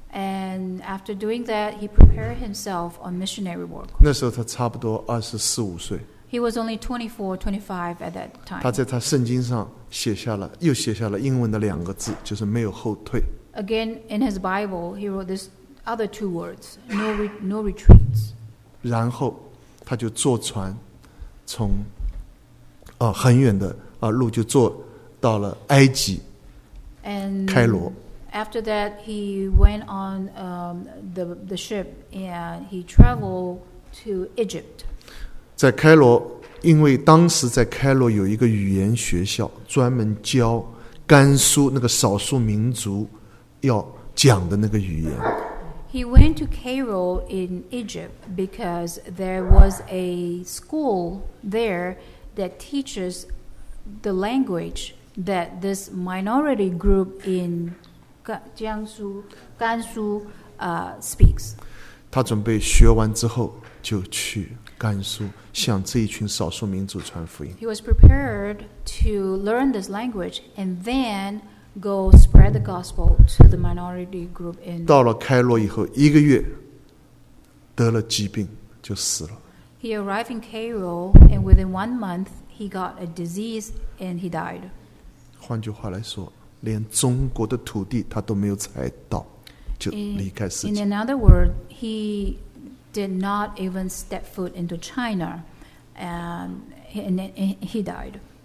[SPEAKER 2] And after doing that, he prepared himself on missionary work.
[SPEAKER 1] 那时候他差不多二十四五岁。
[SPEAKER 2] He was only twenty-four, twenty-five at that time.
[SPEAKER 1] 他在他圣经上写下了，又写下了英文的两个字，就是没有后退。
[SPEAKER 2] Again, in his Bible, he wrote this other two words: no, re, no retreats.
[SPEAKER 1] 然后他就坐船，从啊、呃、很远的啊、呃、路就坐到了埃及，
[SPEAKER 2] And
[SPEAKER 1] 开罗。
[SPEAKER 2] After that, he went on um, the the ship and he traveled to Egypt.
[SPEAKER 1] 在开罗，因为当时在开罗有一个语言学校，专门教甘肃那个少数民族要讲的那个语言。
[SPEAKER 2] He went to Cairo in Egypt because there was a school there that teaches the language that this minority group in Jiangsu, Gansu uh, speaks.
[SPEAKER 1] 他准备学完之后就去甘肃向这一群少数民族传福音。
[SPEAKER 2] He was prepared to learn this language and then go spread the gospel to the minority group in.
[SPEAKER 1] 到了开罗以后，一个月得了疾病就死了。
[SPEAKER 2] He arrived in Cairo and within one month he got a disease and he died.
[SPEAKER 1] 换句话来说，连中国的土地他都没有踩到，就离开世
[SPEAKER 2] In,
[SPEAKER 1] 界。
[SPEAKER 2] in another word, he did not even step foot into China, and he, and he died.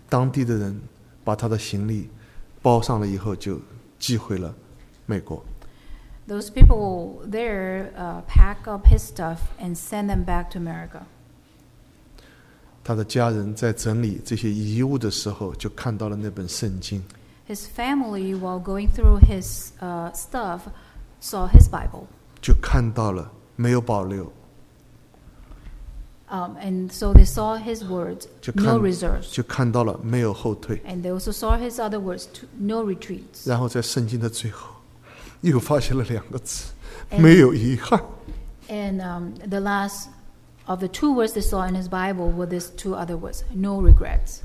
[SPEAKER 1] 当地的人把他的行李包上了以后，就寄回了美国。
[SPEAKER 2] Those people there uh, pack up his stuff and send them back to America.
[SPEAKER 1] 他的家人在整理这些遗物的时候，就看到了那本圣经。
[SPEAKER 2] His family, while going through his uh, stuff, saw his Bible.
[SPEAKER 1] 就看到了没有保留。
[SPEAKER 2] Um, and so they saw his words,
[SPEAKER 1] 就看
[SPEAKER 2] no reserves.
[SPEAKER 1] 就看到了没有后退。
[SPEAKER 2] And they also saw his other words, to, no retreats.
[SPEAKER 1] 然后在圣经的最后，又发现了两个字，没有遗憾。
[SPEAKER 2] And um, the last of the two words they saw in his Bible were these two other words, no regrets.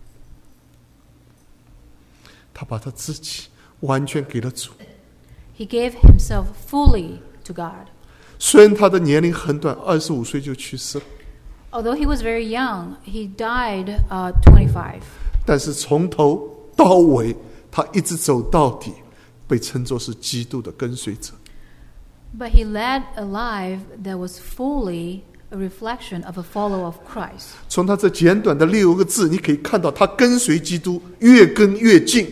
[SPEAKER 1] 他把他自己完全给了主。
[SPEAKER 2] He gave himself fully to God.
[SPEAKER 1] 虽然他的年龄很短，二十五岁就去世了。
[SPEAKER 2] Although he was very young, he died uh, twenty-five.
[SPEAKER 1] 但是从头到尾，他一直走到底，被称作是基督的跟随者。
[SPEAKER 2] But he led a life that was fully a reflection of a follower of Christ.
[SPEAKER 1] 从他这简短的六个字，你可以看到他跟随基督越跟越近。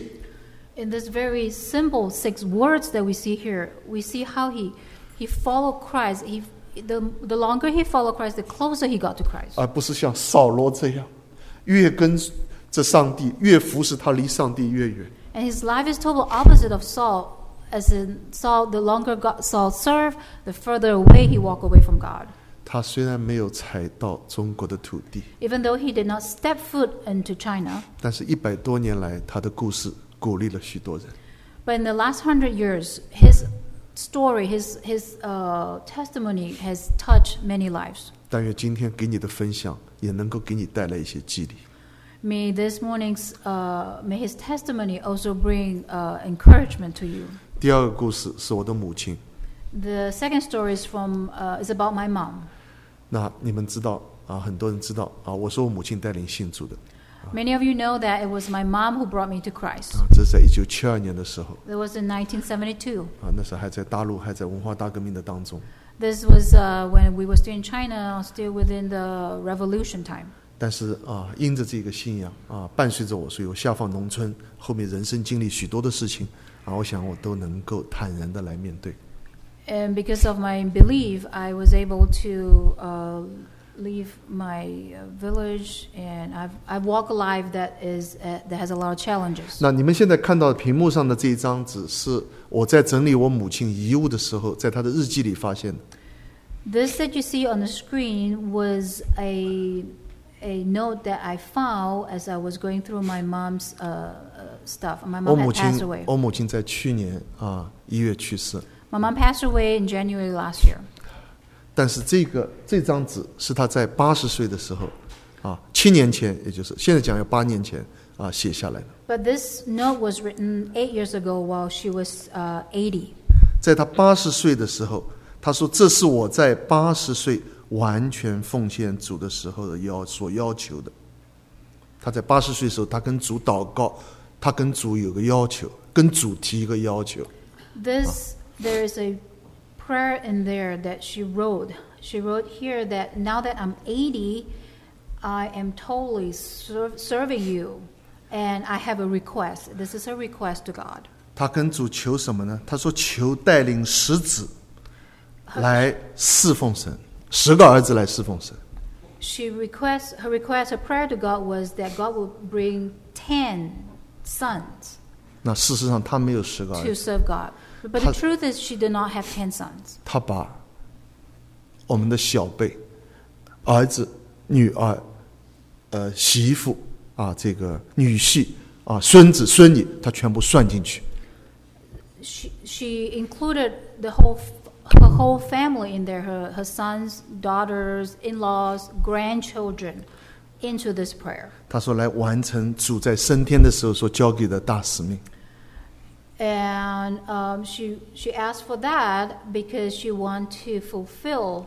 [SPEAKER 2] In this very simple six words that we see here, we see how he he followed Christ. He the the longer he followed Christ, the closer he got to Christ.
[SPEAKER 1] 而不是像扫罗这样，越跟着上帝，越服侍他，离上帝越远。
[SPEAKER 2] And his life is total opposite of Saul. As in Saul, the longer God, Saul served, the further away he walked away from God.
[SPEAKER 1] 他虽然没有踩到中国的土地，
[SPEAKER 2] Even though he did not step foot into China,
[SPEAKER 1] 但是一百多年来，他的故事鼓励了许多人。
[SPEAKER 2] but in the last hundred years, his story, his his uh, testimony has touched many lives.
[SPEAKER 1] 但愿今天给你的分享也能够给你带来一些激励。
[SPEAKER 2] May this morning's, uh, may his testimony also bring uh, encouragement to you.
[SPEAKER 1] 第二个故事是我的母亲。
[SPEAKER 2] The second story is from uh, is about my mom.
[SPEAKER 1] 那你们知道啊，很多人知道啊，我是我母亲带领信主的。
[SPEAKER 2] Many of you know that it was my mom who brought me to Christ.
[SPEAKER 1] 啊，这是在一九七二年的时候。
[SPEAKER 2] It was in nineteen seventy-two.
[SPEAKER 1] 啊，那时候还在大陆，还在文化大革命的当中。
[SPEAKER 2] This was uh, when we were still in China, still within the revolution time.
[SPEAKER 1] 但是啊，因着这个信仰啊，伴随着我，所以我下放农村，后面人生经历许多的事情啊，我想我都能够坦然的来面对。
[SPEAKER 2] And because of my belief, I was able to uh, leave my uh, village, and I've I've walked a life that is uh, that has a lot of challenges.
[SPEAKER 1] 那你们现在看到屏幕上的这一张纸，是我在整理我母亲遗物的时候，在她的日记里发现的。
[SPEAKER 2] This that you see on the screen was a a note that I found as I was going through my mom's uh, uh, stuff. My
[SPEAKER 1] 我
[SPEAKER 2] mom
[SPEAKER 1] 母
[SPEAKER 2] had passed
[SPEAKER 1] 亲，
[SPEAKER 2] away.
[SPEAKER 1] 我母亲在去年啊一月去世。
[SPEAKER 2] My mom passed away in January last year.
[SPEAKER 1] 但是这个这张纸是她在八十岁的时候，啊，七年前，也就是现在讲要八年前啊写下来的。
[SPEAKER 2] But this note was written eight years ago while she was uh, eighty.
[SPEAKER 1] 在她八十岁的时候，她说：“这是我在八十岁完全奉献主的时候的要所要求的。”她在八十岁的时候，她跟主祷告，她跟主有个要求，跟主提一个要求。
[SPEAKER 2] This there is a prayer in there that she wrote. She wrote here that now that I'm eighty, I am totally serve, serving you, and I have a request. This is a request to God.
[SPEAKER 1] 她跟主求什么呢？她说：“求带领十子来侍奉神，十个儿子来侍奉神。”
[SPEAKER 2] She requests her request, her prayer to God was that God would bring ten sons
[SPEAKER 1] 那事实上，她没有十个儿
[SPEAKER 2] to
[SPEAKER 1] 子，
[SPEAKER 2] serve God. But the truth is, she did not have ten sons.
[SPEAKER 1] 她把我们的小辈、儿子、女儿、呃媳妇啊，这个女婿啊、孙子、孙女，她全部算进去。
[SPEAKER 2] She, she included the whole her whole family in there, her, her sons, daughters, in-laws, grandchildren, into this prayer.
[SPEAKER 1] 她说来完成主在升天的时候所交给的大使命。
[SPEAKER 2] And um, she she asked for that because she wanted to fulfill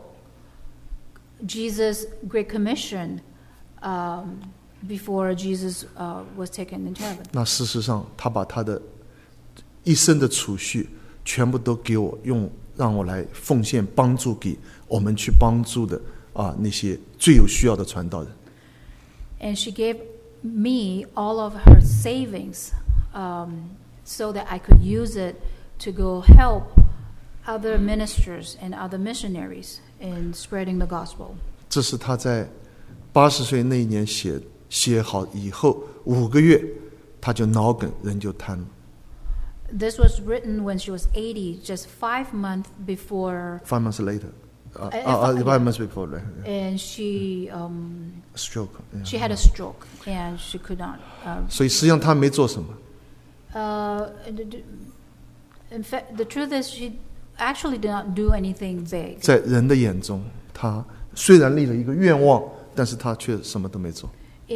[SPEAKER 2] Jesus' Great Commission um, before Jesus uh, was taken into heaven.
[SPEAKER 1] 那事实上，她把她的一生的储蓄全部都给我用，让我来奉献帮助给我们去帮助的啊那些最有需要的传道人。
[SPEAKER 2] And she gave me all of her savings um, so that I could use it to go help other ministers and other missionaries in spreading the gospel.
[SPEAKER 1] 这是他在八十岁那一年写写好以后五个月，他就脑梗，人就瘫了。
[SPEAKER 2] This was written when she was eighty, just five months before.
[SPEAKER 1] Five months later. Uh,
[SPEAKER 2] uh,
[SPEAKER 1] uh,
[SPEAKER 2] uh,
[SPEAKER 1] five months before. Right?
[SPEAKER 2] And she um,
[SPEAKER 1] stroke. Yeah.
[SPEAKER 2] She had a stroke, and she could not. Uh,
[SPEAKER 1] 所以实际上他没做什么。
[SPEAKER 2] Uh, in fact, the truth is, she actually did not do anything big.
[SPEAKER 1] 在人的眼中，他虽然立了一个愿望，但是他却什么都没做。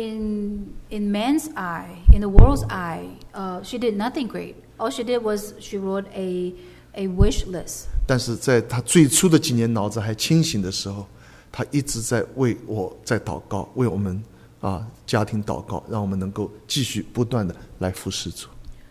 [SPEAKER 2] In in man's eye, in the world's eye, uh, she did nothing great. All she did was she wrote a a wish list.
[SPEAKER 1] 但是在他最初的几年脑子还清醒的时候，他一直在为我在祷告，为我们啊家庭祷告，让我们能够继续不断的来服侍主。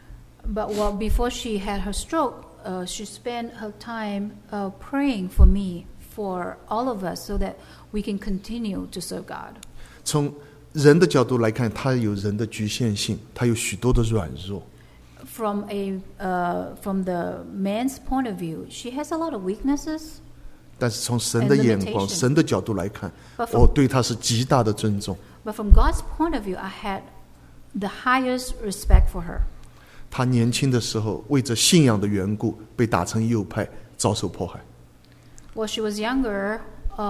[SPEAKER 2] But well, before she had her stroke, uh, she spent her time uh, praying for me, for all of us, so that we can continue to serve God.
[SPEAKER 1] 从人的角度来看，他有人的局限性，他有许多的软弱。
[SPEAKER 2] From a uh, from the man's point of view, she has a lot of weaknesses.
[SPEAKER 1] 但是从神的眼光、神的角度来看，我对他是极大的尊重。
[SPEAKER 2] But from God's point of view, I had the highest respect for her.
[SPEAKER 1] 他年轻的时候，为着信仰的缘故，被打成右派，遭受迫害。
[SPEAKER 2] While she was younger,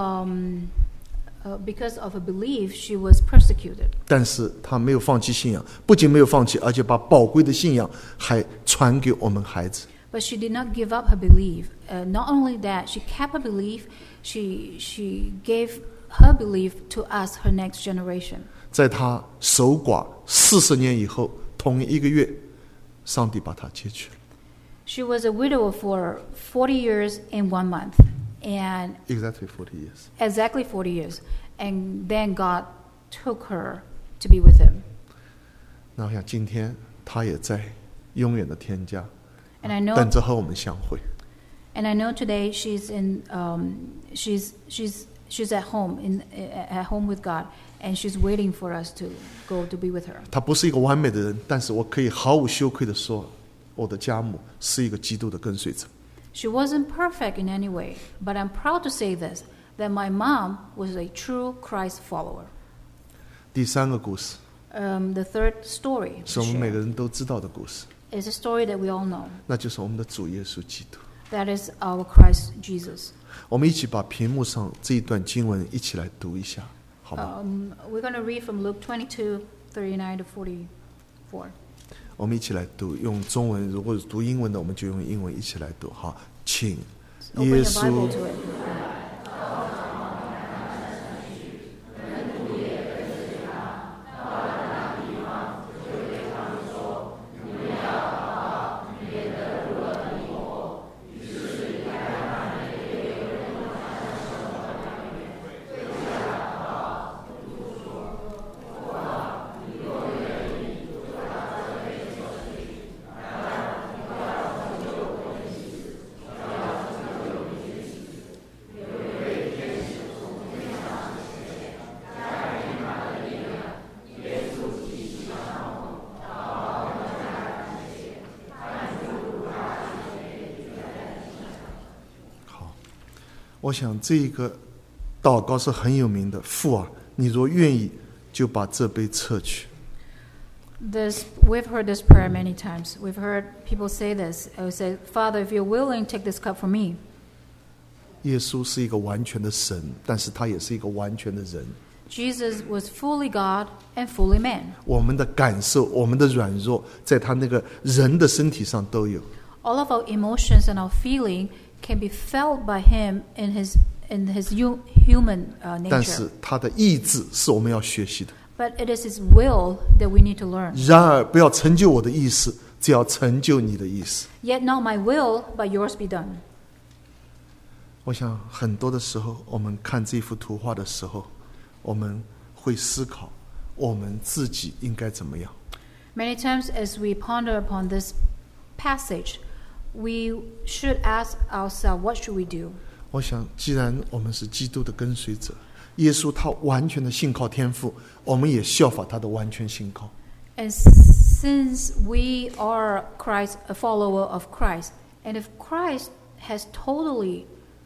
[SPEAKER 2] um, uh, because of a belief, she was persecuted.
[SPEAKER 1] 但是她没有放弃信仰，不仅没有放弃，而且把宝贵的信仰还传给我们孩子。
[SPEAKER 2] But she did not give up her belief. Uh, not only that, she kept her belief. She she gave her belief to us, her next generation.
[SPEAKER 1] 在她守寡四十年以后，同一个月，上帝把她接去了。
[SPEAKER 2] She was a widow for forty years and one month, and
[SPEAKER 1] exactly forty years.
[SPEAKER 2] Exactly forty years, and then God took her to be with Him.
[SPEAKER 1] 那我想今天她也在永远的天家。
[SPEAKER 2] And I know,
[SPEAKER 1] 等着和我们相会。
[SPEAKER 2] And I know today she's in, um, she's she's she's at home in at home with God, and she's waiting for us to go to be with her.
[SPEAKER 1] 她不是一个完美的人，但是我可以毫无羞愧地说，我的家母是一个基督的跟随者。
[SPEAKER 2] She wasn't perfect in any way, but I'm proud to say this: that my mom was a true Christ follower.
[SPEAKER 1] 第三个故事，
[SPEAKER 2] um, the third story
[SPEAKER 1] 是我们每个人都知道的故事。
[SPEAKER 2] is a story that we all know.
[SPEAKER 1] 那就是我们的主耶稣基督。
[SPEAKER 2] That is our Christ Jesus.
[SPEAKER 1] 我们一起把屏幕上这一段经文一起来读一下，好吗？
[SPEAKER 2] Um, we're going to read from Luke twenty-two, thirty-nine to forty-four.
[SPEAKER 1] 我们一起来读，用中文，如果读英文的，我们就用英文一起来读。好，请
[SPEAKER 2] Open
[SPEAKER 1] 耶
[SPEAKER 2] your
[SPEAKER 1] 稣
[SPEAKER 2] Bible to it.
[SPEAKER 1] 我想这一个祷告是很有名的。父啊，你若愿意，就把这杯撤去。
[SPEAKER 2] This, we've heard this prayer many times. We've heard people say this. I would say, Father, if you're willing, take this cup from me.
[SPEAKER 1] 耶稣是一个完全的神，但是他也是一个完全的人。
[SPEAKER 2] Jesus was fully God and fully man.
[SPEAKER 1] 我们的感受，我们的软弱，在他那个人的身体上都有。
[SPEAKER 2] All of our emotions and our feeling can be felt by him in his in his human uh, nature.
[SPEAKER 1] 但是他的意志是我们要学习的。
[SPEAKER 2] But it is his will that we need to learn.
[SPEAKER 1] 然而，不要成就我的意思，只要成就你的意思。
[SPEAKER 2] Yet not my will, but yours be done.
[SPEAKER 1] 我想很多的时候，我们看这幅图画的时候，我们会思考，我们自己应该怎么样。
[SPEAKER 2] Many times, as we ponder upon this passage, we should ask ourselves, what should we do?
[SPEAKER 1] 我想，既然我们是基督的跟随者， 耶稣他完全的信靠天父，我们也效法他的完全信靠。
[SPEAKER 2] And since we are Christ, a follower of Christ, and if Christ has totally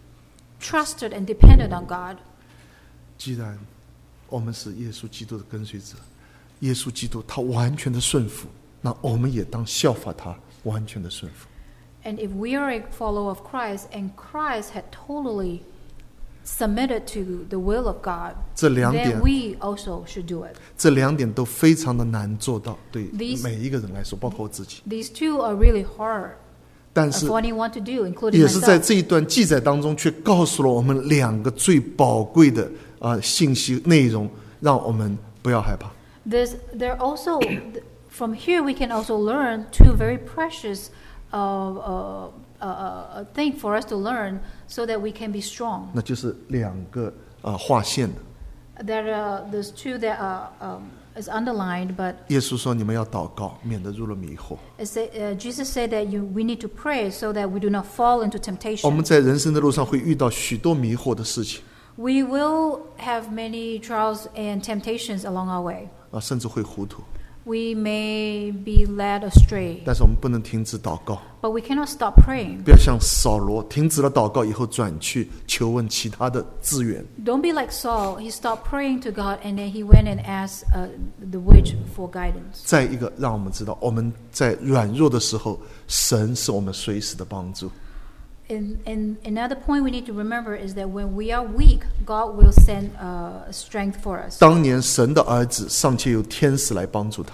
[SPEAKER 2] trusted and depended on God,
[SPEAKER 1] 既然我们是耶稣基督的跟随者，耶稣基督他完全的顺服，那我们也当效法他完全的顺服。
[SPEAKER 2] And if we are a follower of Christ, and Christ had totally submitted to the will of God,
[SPEAKER 1] 这两点
[SPEAKER 2] then we also should do it.
[SPEAKER 1] 这两点都非常的难做到，对
[SPEAKER 2] These-
[SPEAKER 1] 每一个人来说，包括我自己。
[SPEAKER 2] These two are really hard
[SPEAKER 1] 但是
[SPEAKER 2] for anyone to do, including
[SPEAKER 1] 也是在
[SPEAKER 2] myself.
[SPEAKER 1] 这一段记载当中，却告诉了我们两个最宝贵的啊、呃、信息内容，让我们不要害怕。
[SPEAKER 2] There's, there also, from here we can also learn two very precious uh, uh, uh, uh, thing for us to learn so that we can be strong.
[SPEAKER 1] 那就是两个啊、呃、划线的。
[SPEAKER 2] There are, there's two that are, um, is underlined, but
[SPEAKER 1] 耶稣说：“你们要祷告，免得入了迷惑。”
[SPEAKER 2] it say, uh, Jesus said that you, we need to pray so that we do not fall into
[SPEAKER 1] 我们
[SPEAKER 2] temptation.
[SPEAKER 1] 在人生的路上会遇到许多迷惑的事情
[SPEAKER 2] We will have many trials and temptations along our way.
[SPEAKER 1] 啊，甚至会糊涂，
[SPEAKER 2] We may be led astray,
[SPEAKER 1] 但是我们不能停止祷告，
[SPEAKER 2] but we cannot stop praying.
[SPEAKER 1] 不要像扫罗停止了祷告以后转去求问其他的资源。
[SPEAKER 2] Don't be like Saul. He stopped praying to God and then he went and asked uh, the witch for guidance.
[SPEAKER 1] 再一个，让我们知道我们在软弱的时候，神是我们随时的帮助。
[SPEAKER 2] And, and another point we need to remember is that when we are weak, God will send uh, strength for us.
[SPEAKER 1] 当年神的儿子尚且有天使来帮助他，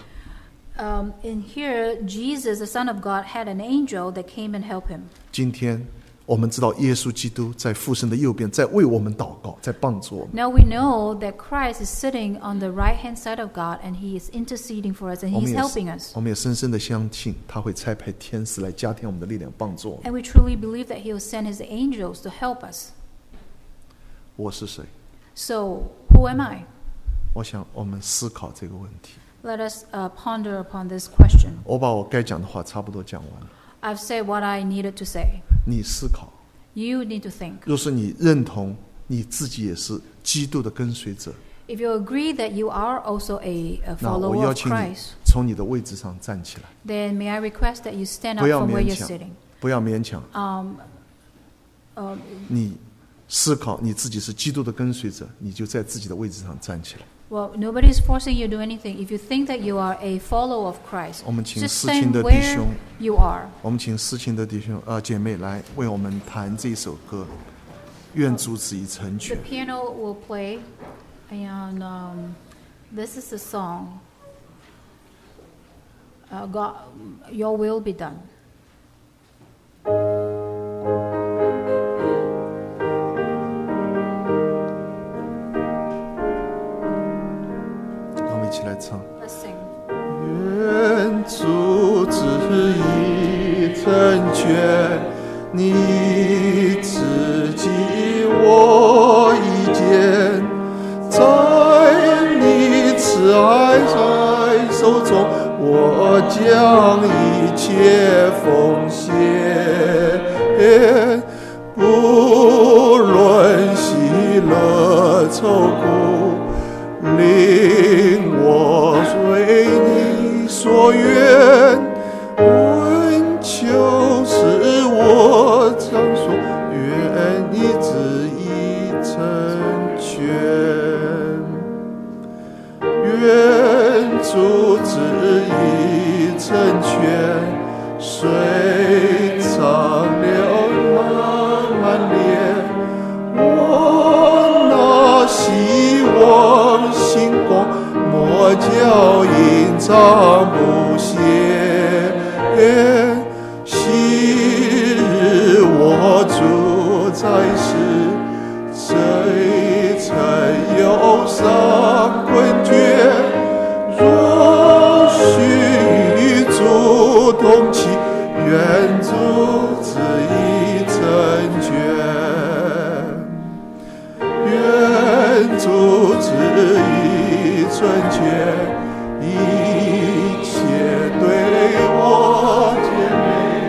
[SPEAKER 2] Um, in here, Jesus, the Son of God, had an angel that came and helped him.
[SPEAKER 1] 今天我们知道耶稣基督在父神的右边，在为我们祷告，在帮助我们。
[SPEAKER 2] Now we know that Christ is sitting on the right-hand side of God and he is interceding for us and
[SPEAKER 1] 我们
[SPEAKER 2] he's
[SPEAKER 1] 也
[SPEAKER 2] helping us.
[SPEAKER 1] 我们也深深的相信，他会差派天使来加添我们的力量，帮助我们。
[SPEAKER 2] And we truly believe that he will send his angels to help us.
[SPEAKER 1] 我是谁？
[SPEAKER 2] So, who am I?
[SPEAKER 1] 我想我们思考这个问题。
[SPEAKER 2] Let us uh, ponder upon this question.
[SPEAKER 1] 我把我该讲的话差不多讲完了，
[SPEAKER 2] I've said what I needed to say.
[SPEAKER 1] 你思考。
[SPEAKER 2] You need to think.
[SPEAKER 1] 若是你认同你自己也是基督的跟随者，
[SPEAKER 2] If you agree that you are also a, a
[SPEAKER 1] 那我
[SPEAKER 2] follower
[SPEAKER 1] 邀
[SPEAKER 2] of
[SPEAKER 1] 请你
[SPEAKER 2] Christ,
[SPEAKER 1] 从你的位置上站起来，
[SPEAKER 2] then may I request that you stand
[SPEAKER 1] 不
[SPEAKER 2] up
[SPEAKER 1] 要
[SPEAKER 2] from where
[SPEAKER 1] 勉
[SPEAKER 2] you're
[SPEAKER 1] 强
[SPEAKER 2] sitting.
[SPEAKER 1] 不要勉强。
[SPEAKER 2] Um, um,
[SPEAKER 1] 你思考你自己是基督的跟随者，你就在自己的位置上站起来。
[SPEAKER 2] well, nobody is forcing you to do anything. If you think that you are a follower of Christ,
[SPEAKER 1] 我们请
[SPEAKER 2] just
[SPEAKER 1] 思琴
[SPEAKER 2] stand
[SPEAKER 1] 的弟
[SPEAKER 2] where
[SPEAKER 1] 兄，
[SPEAKER 2] you are.
[SPEAKER 1] 我们请思琴的弟兄呃姐妹来为我们弹这首歌，愿主旨意成
[SPEAKER 2] The
[SPEAKER 1] 全。
[SPEAKER 2] piano will play, and um, this is the song. Uh, God, your will be done.
[SPEAKER 1] 让我们一起来唱。
[SPEAKER 2] Let's sing.
[SPEAKER 1] 愿主旨意成全，你自己我意见，在你慈爱在手中，我将一切奉献，不论喜乐愁苦，令我随你所愿，温求是我常说，愿你旨意成全，愿主旨意成全，水长流漫漫连，我那希望星光，莫叫隐藏不歇。昔日我住在世，这曾忧伤困倦，若许与主同期，愿主旨意成全，愿主旨意成全，一切对我姐妹。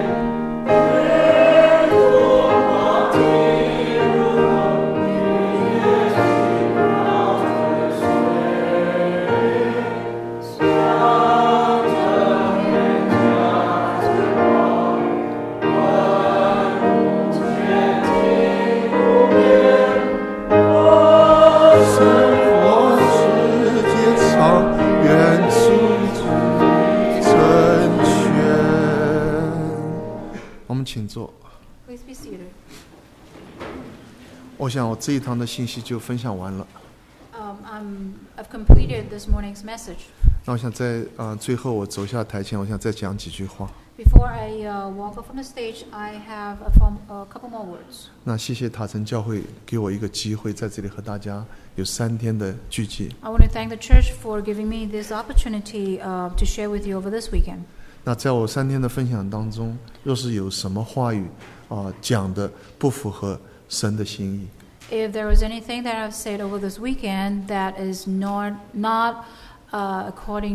[SPEAKER 1] 我想我这一堂的信息就分享完了。
[SPEAKER 2] Um, I'm, I've completed this morning's message.
[SPEAKER 1] 那我想在呃最后我走下台前，我想再讲几句话。
[SPEAKER 2] Before I uh, walk off on the stage, I have a, form, a couple more words.
[SPEAKER 1] 那谢谢塔城教会给我一个机会，在这里和大家有三天的聚集。
[SPEAKER 2] I want to thank the church for giving me this opportunity uh, to share with you over this weekend.
[SPEAKER 1] 那在我三天的分享当中，若是有什么话语啊、呃、讲的不符合神的心意，
[SPEAKER 2] If there was anything that I've said over this weekend that is not not uh, according